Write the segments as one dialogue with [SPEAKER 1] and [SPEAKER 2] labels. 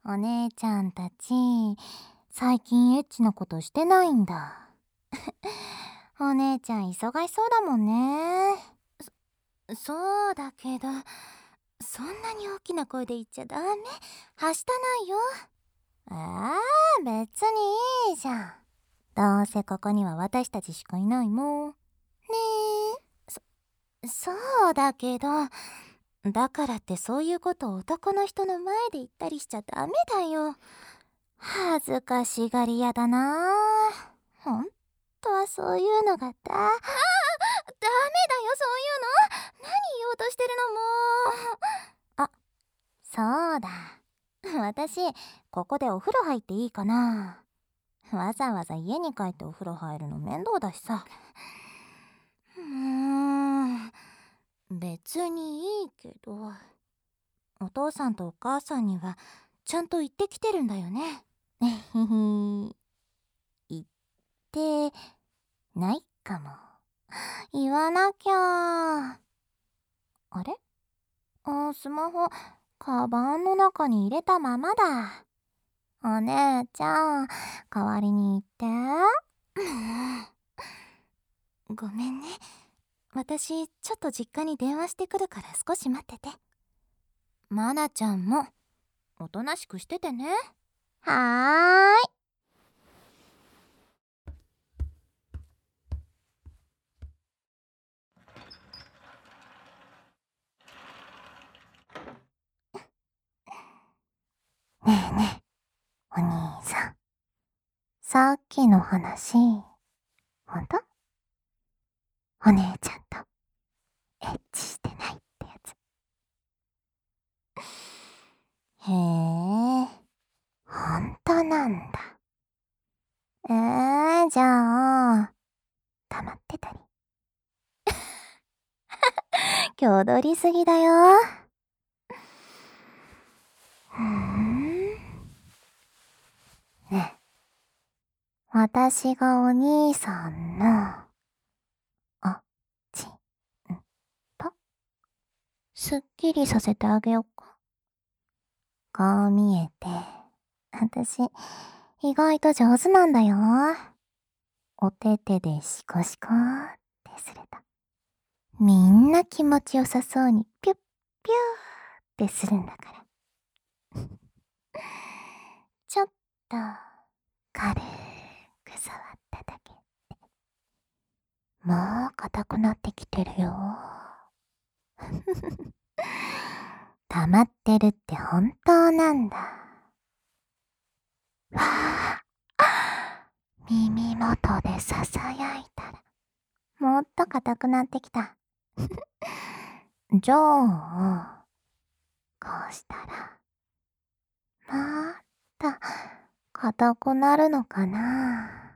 [SPEAKER 1] お姉ちゃんたち、最近エッチなことしてないんだ。お姉ちゃん忙しそうだもんね。そうだけど、そんなに大きな声で言っちゃダメ。はしたないよ。別にいいじゃん。どうせここには私たちしかいないもん。ねえ。そうだけど、だからってそういうことを男の人の前で言ったりしちゃダメだよ。恥ずかしがり屋だな。ほんとはそういうのがダメだよ、そういうの。何言おうとしてるのもう。あ、そうだ。私、ここでお風呂入っていいかな。わざわざ家に帰ってお風呂入るの面倒だしさ。別にいいけど、お父さんとお母さんにはちゃんと言ってきてるんだよね。言ってないかも。言わなきゃ。あれ？スマホ、カバンの中に入れたままだ。お姉ちゃん、代わりに言って。ごめんね。私、ちょっと実家に電話してくるから少し待ってて。まなちゃんも、おとなしくしててね。はーい。ねえねえ、お兄さん。さっきの話、ほんと？お姉ちゃんとエッチしてないってやつ。へえ、ほんとなんだ。じゃあ、溜まってたり。今日取りすぎだよ。ねえ、私がお兄さんの、おちんと、すっきりさせてあげよっか。こう見えて、私、意外と上手なんだよ。お手手でシコシコってすると、みんな気持ちよさそうにピュッピューってするんだから。ちょっと、軽く触っただけ。もう硬くなってきてるよ。溜まってるって本当なんだ。わあ、耳元でささやいたら、もっと硬くなってきた。じゃあ、こうしたら、また硬くなるのかな。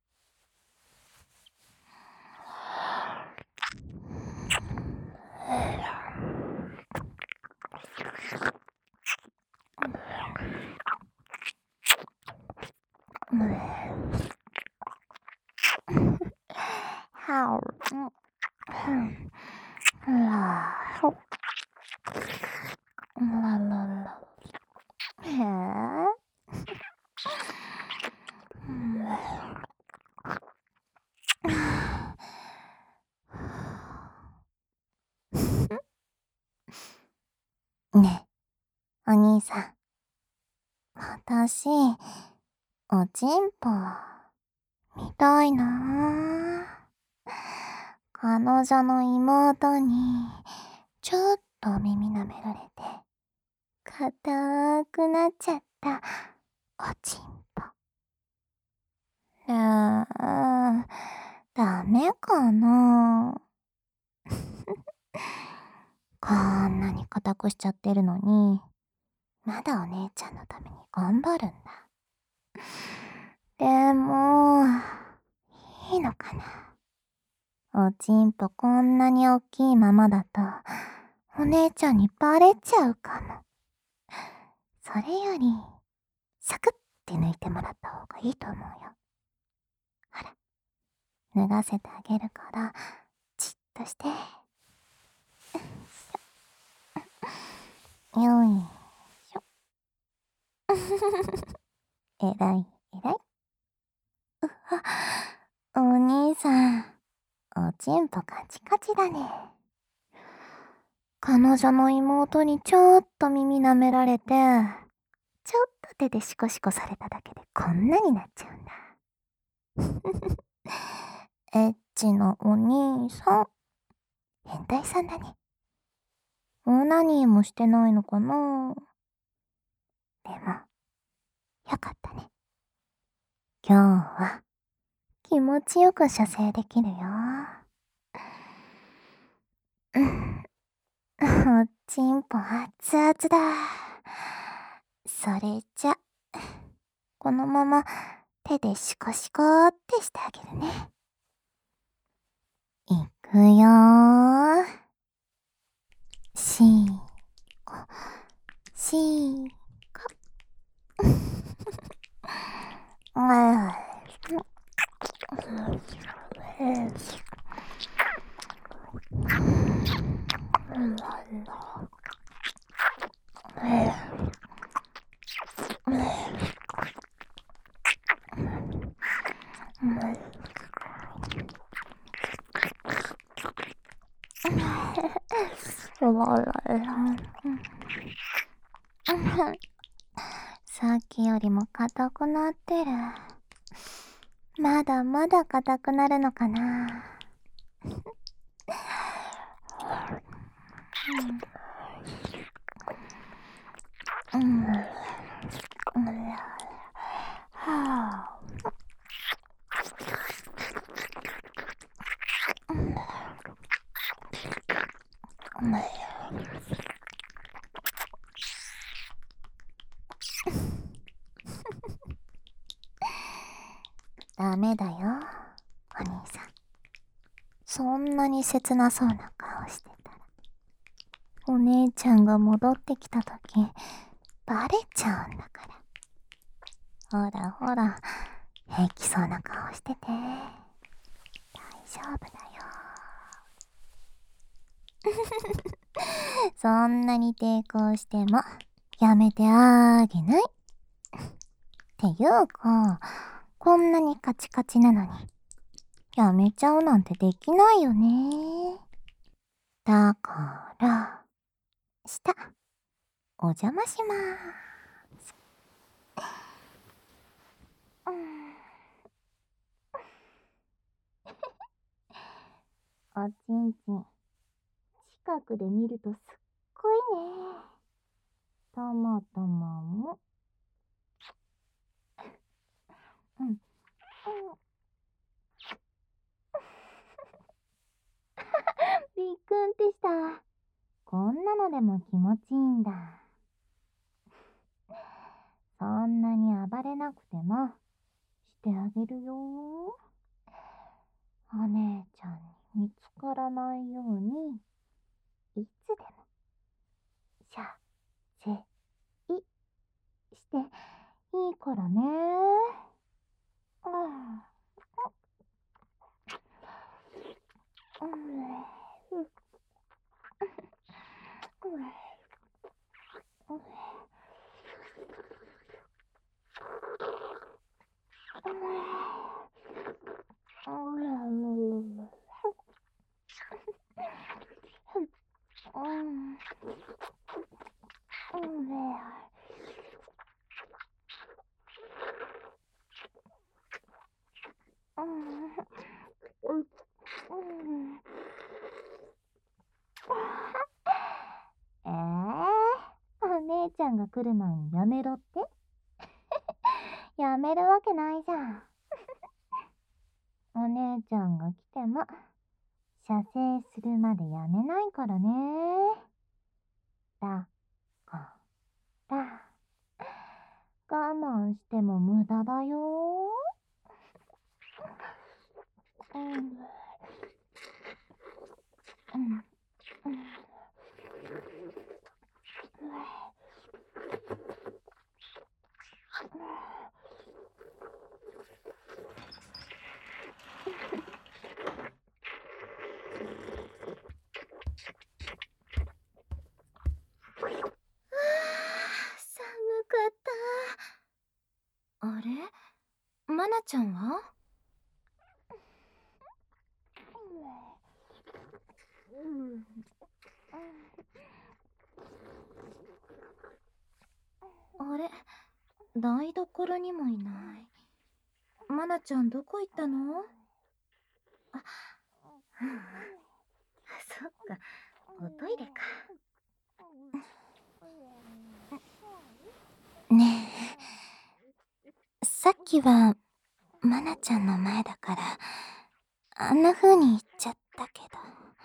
[SPEAKER 1] はう、ららら。へえ。ねえ、お兄さん。私、おちんぽ、見たいな。彼女の妹に、ちょっと耳舐められて、硬くなっちゃったおちんぽ。ダメかな。こんなに硬くしちゃってるのに、まだお姉ちゃんのために頑張るんだ。でも、いいのかな。おちんぽこんなに大きいままだと、お姉ちゃんにバレちゃうかも。それより、サクッて抜いてもらった方がいいと思うよ。ほら、脱がせてあげるから、じっとして。よいしょ。 えらい、えらい。お兄さん、おちんぽカチカチだね。彼女の妹にちょっと耳舐められて、ちょっと手でシコシコされただけでこんなになっちゃうんだ。エッチなお兄さん。変態さんだね。オーナニーもしてないのかな。でも、よかったね。今日は気持ちよく射精できるよ。うん。おちんぽ熱々だ。それじゃ、このまま手でシコシコってしてあげるね。いくよー。しーこ、しーこ。さっきよりも硬くなってる。まだまだ硬くなるのかな。うん。はダメだよ、お兄さん。そんなに切なそうな顔してたら、お姉ちゃんが戻ってきたとき、バレちゃうんだから。ほらほら、平気そうな顔してて。大丈夫だよ。そんなに抵抗しても、やめてあげない。っていうか、こんなにカチカチなのに、やめちゃうなんてできないよね。だから、下、お邪魔しまーす。うん、おちんちん、近くで見るとすっごいね。たまたまも。うん。うん。びっくんってした。こんなのでも気持ちいいんだ。そんなに暴れなくても、してあげるよ。お姉ちゃんに見つからないように、いつでも、しゃ、せ、い、していいからね。うん。うん。お姉ちゃんが来る前にやめろって？やめるわけないじゃん。お姉ちゃんが来ても、射精するまでやめないからね。だから、我慢しても無駄だよ。うん。うん。うん。寒かった。 マナちゃんは？あれ、台所にもいない。マナちゃんどこ行ったの？あ、そっか、おトイレか。ねえ、さっきはマナちゃんの前だからあんな風に言っちゃったけど、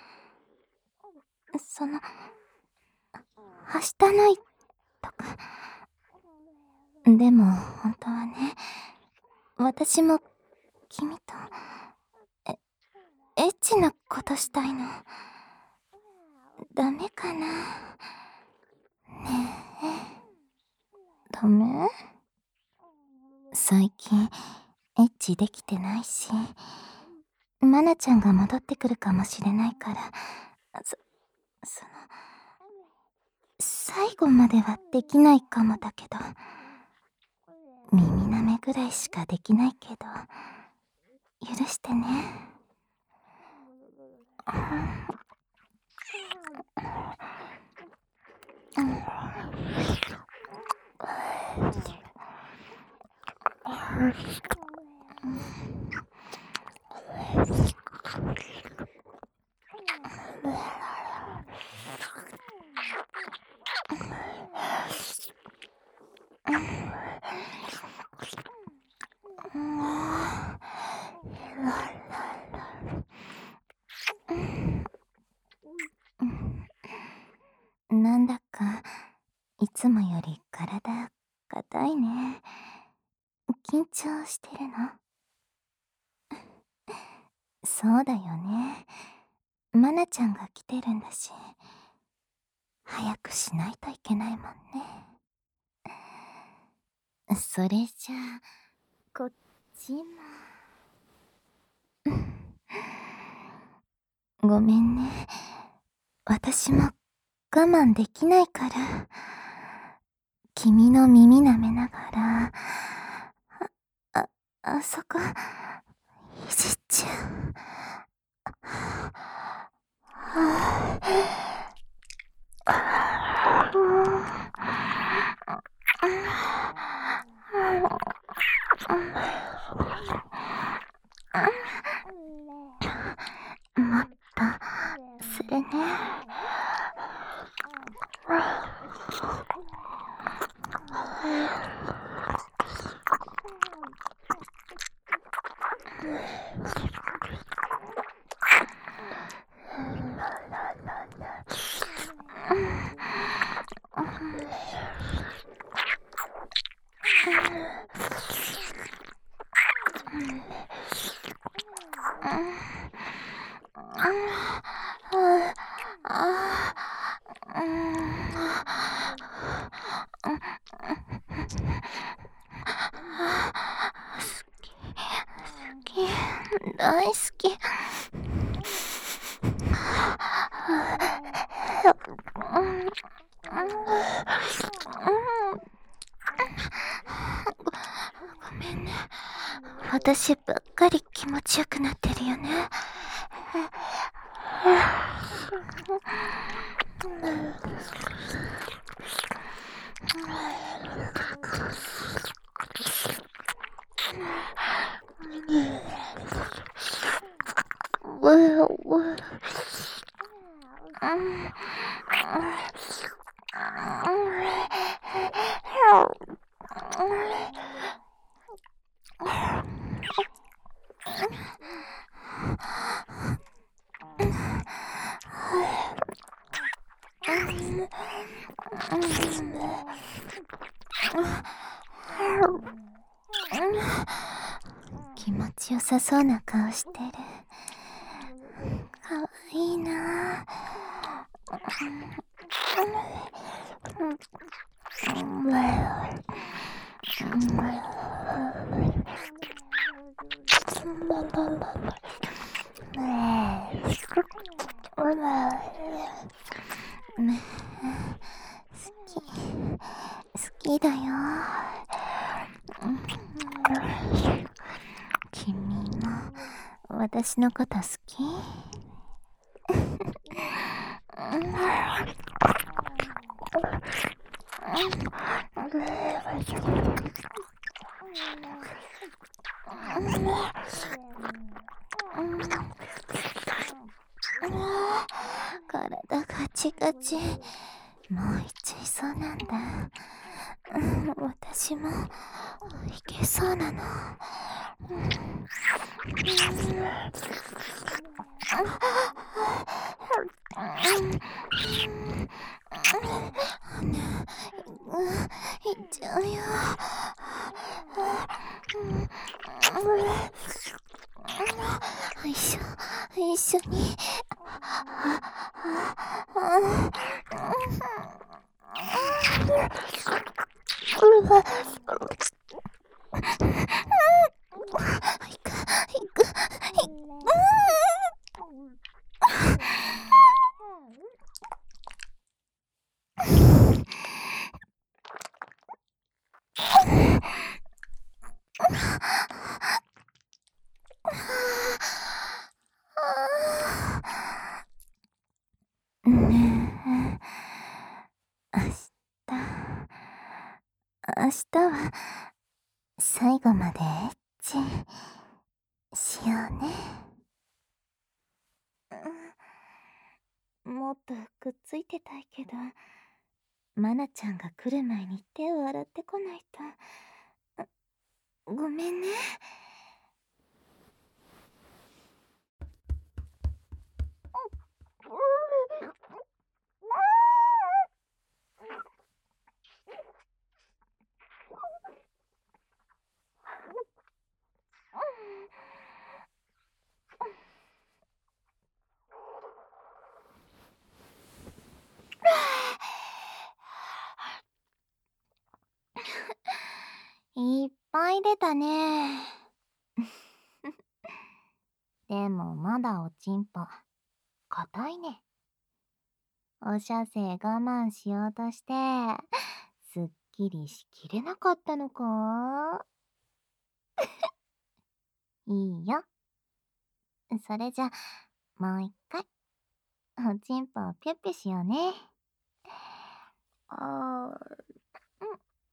[SPEAKER 1] はしたないとか。でも本当はね、私も君とえエッチなことしたいの。ダメかな？ねえ、ダメ？最近エッチできてないし、マナちゃんが戻ってくるかもしれないから、最後まではできないかもだけど、耳舐めぐらいしかできないけど、許してね。なんだかいつもより体硬いね。緊張してるの？そうだよね。マナちゃんが来てるんだし、早くしないといけないもんね。それじゃあこっちも。ごめんね。私も我慢できないから。君の耳舐めながら、あそこ、いじっちゃう。もっとするね。大好き。ごめんね。私ばっかり気持ちよくなってるよね。気持ちよさそうな顔してる。かわいいな。好きだよ。 私のこと好き？体ガチガチ。もう行っちゃいそうなんだ。私も行けそうなの。行っちゃうよ。一緒に。ねえ、明日は最後までエッチしようね。もっとくっついてたいけど、まなちゃんが来る前に手を洗ってこないと。ごめんね。いっぱい出たね。でもまだおちんぽ硬いね。お射精我慢しようとしてすっきりしきれなかったのか？いいよ。それじゃもう一回おちんぽをピュッピュしようね。あー、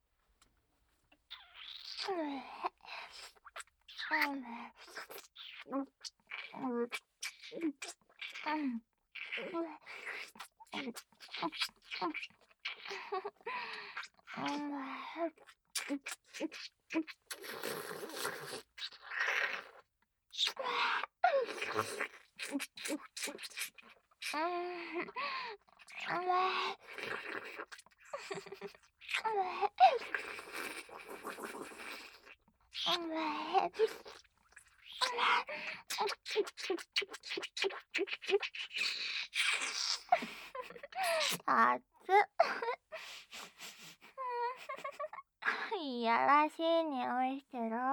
[SPEAKER 1] 熱っ。いやらしい匂いしてる。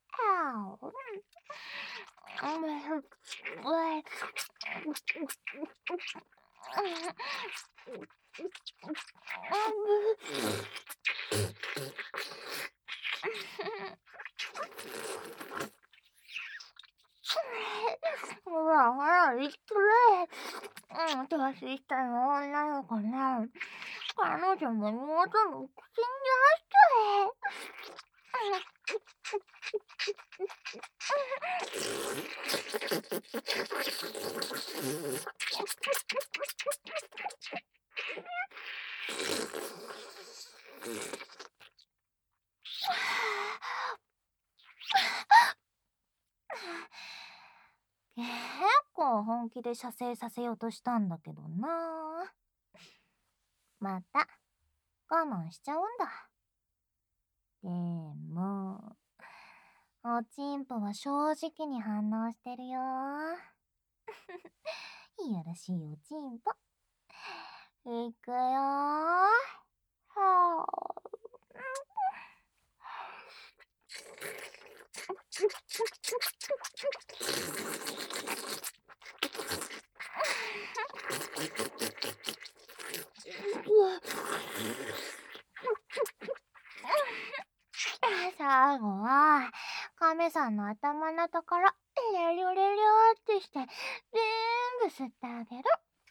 [SPEAKER 1] ほらほら、言ってくれ。年下の女の子ね。彼女も妹も口に出して。結構本気で射精させようとしたんだけどな。また我慢しちゃうんだ。でもおちんぽは正直に反応してるよ。いやらしいおちんぽ。いくよー。は最後は彼亀さんの頭のところ、レリョレリョってして、全部吸ってあげる。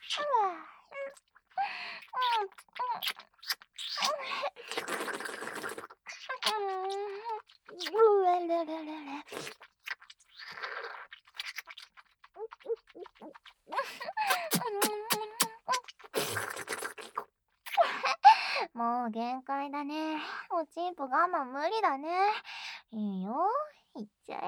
[SPEAKER 1] もう限界だね。おちんぽ我慢無理だね。いいよ。いっちゃえ、いっちゃ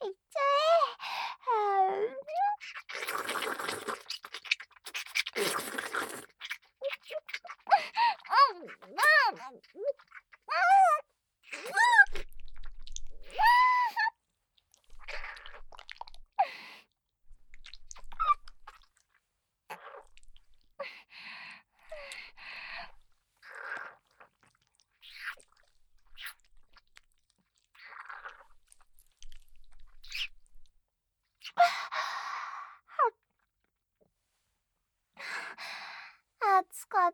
[SPEAKER 1] え。暑かった。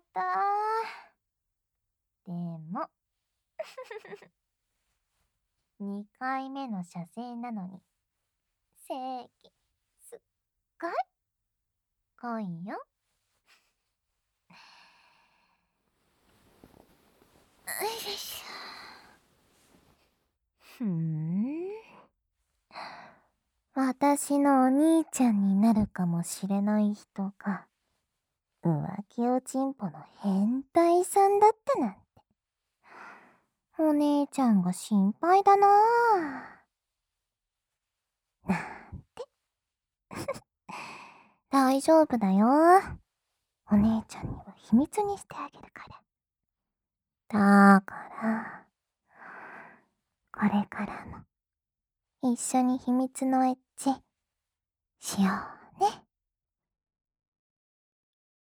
[SPEAKER 1] でも、2回目の射精なのに、正義、すっごい濃いよ。よいしょ。私のお兄ちゃんになるかもしれない人が、浮気おちんぽの変態さんだったなんて。お姉ちゃんが心配だなぁ。なんて。大丈夫だよ。お姉ちゃんには秘密にしてあげるから。だから、これからも一緒に秘密のエッチしよう